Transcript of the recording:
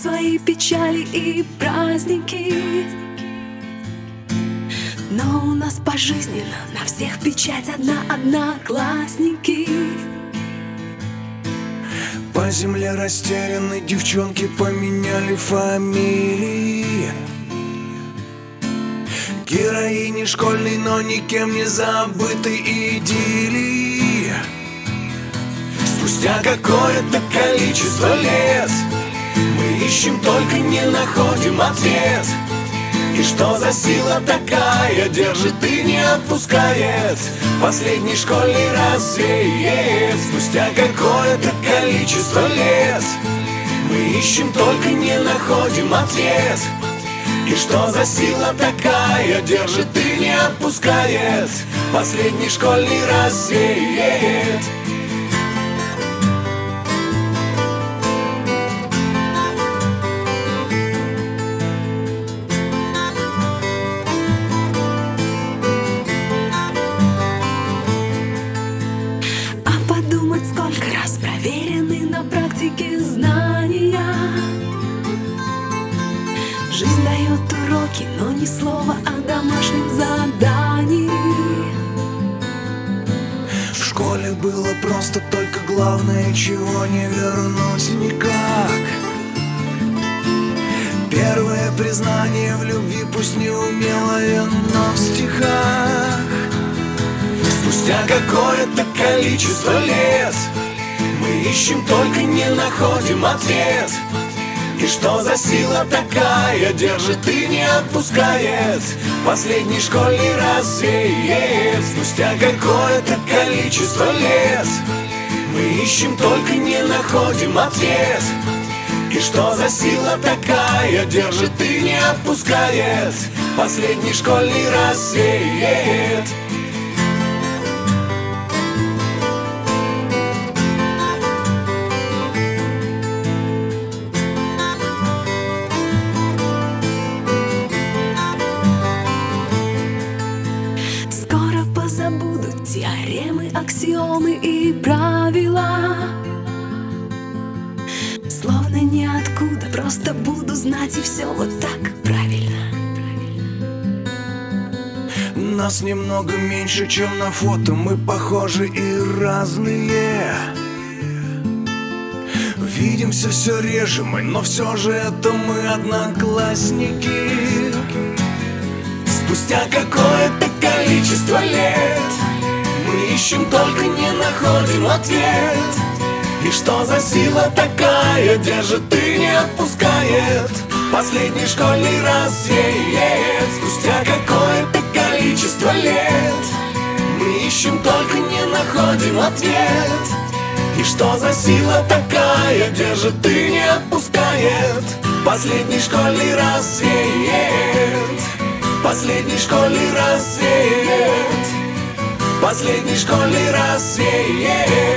свои печали и праздники. Но у нас пожизненно на всех печать одна, одноклассники. По земле растерянной девчонки поменяли фамилии. Героини школьной, но никем не забытой идиллии. Спустя какое-то количество лет мы ищем, только не находим ответ. И что за сила такая держит и не отпускает? Последний школьный рассвет. Спустя какое-то количество лет мы ищем, только не находим ответ. И что за сила такая держит и не отпускает? Последний школьный рассвет. Сколько раз проверены на практике знания. Жизнь дает уроки, но ни слова о домашнем задании. В школе было просто, только главное, чего не вернуть никак. Первое признание в любви, пусть неумелое, но в стихах. Спустя какое-то количество лет мы ищем, только не находим ответ. И что за сила такая держит и не отпускает? Последний школьный рассвет. Спустя какое-то количество лет мы ищем, только не находим ответ. И что за сила такая держит и не отпускает? Последний школьный рассвет. Забуду теоремы, аксиомы и правила. Словно ниоткуда, просто буду знать, и все вот так правильно. Нас немного меньше, чем на фото, мы похожи и разные. Видимся все реже мы, но все же это мы одноклассники. Спустя какое-то количество лет мы ищем, только не находим ответ. И что за сила такая держит и не отпускает? Последний школьный рассвет. Спустя какое-то количество лет мы ищем, только не находим ответ. И что за сила такая держит и не отпускает? Последний школьный рассвет. Последний школьный рассвет. Последний школьный рассвет.